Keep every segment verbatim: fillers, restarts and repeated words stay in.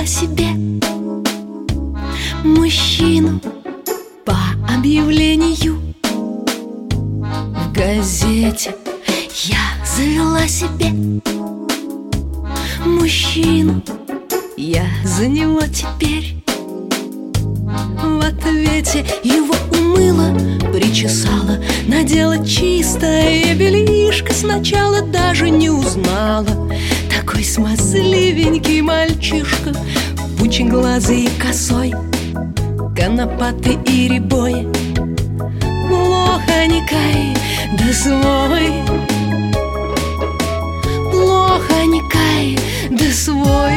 себе мужчину по объявлению в газете. Я завела себе мужчину, я за него теперь в ответе. Его умыла, причесала, надела чистое бельишко. Сначала даже не узнала. Такой смазливенький мальчишка, пучеглазый и косой, конопатый и рябой. Плохонькой, да свой. Плохонькой, да свой.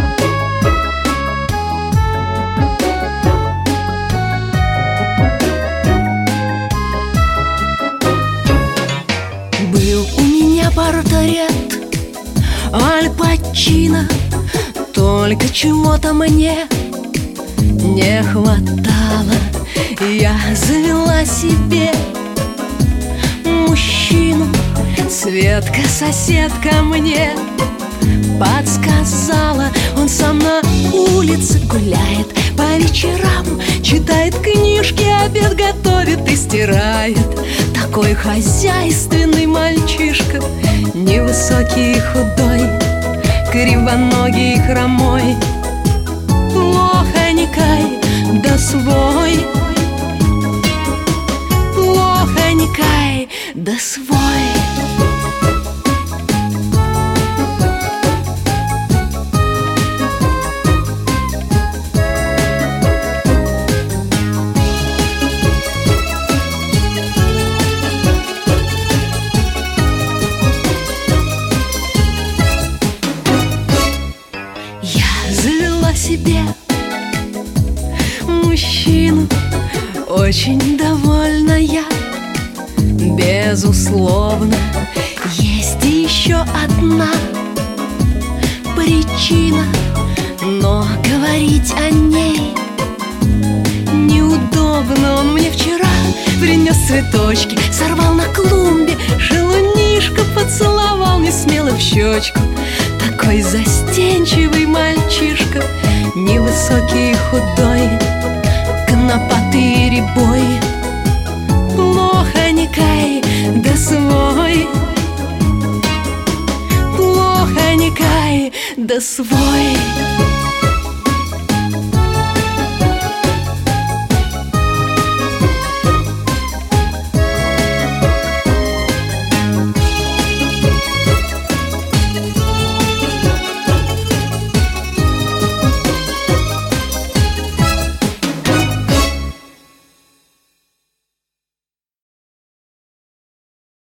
Был у меня портрет Аль Пачино, только чего-то мне не хватало. Я завела себе мужчину, Светка-соседка мне подсказала. Он сам на улице гуляет по вечерам, читает книжки, обед готовит и стирает. Такой хозяйственный мальчишка, невысокий и худой, кривоногий и хромой. Плохонькой, да свой. Плохонькой, да свой. Себе мужчину, очень довольна я, безусловно. Есть еще одна причина, но говорить о ней неудобно. Он мне вчера принес цветочки, сорвал на клумбе шалунишко, поцеловал несмело в щечку. Такой застенчивый мальчишка, невысокий и худой, конопатый и рябой. Плохонькой, да свой. Плохонькой, да свой.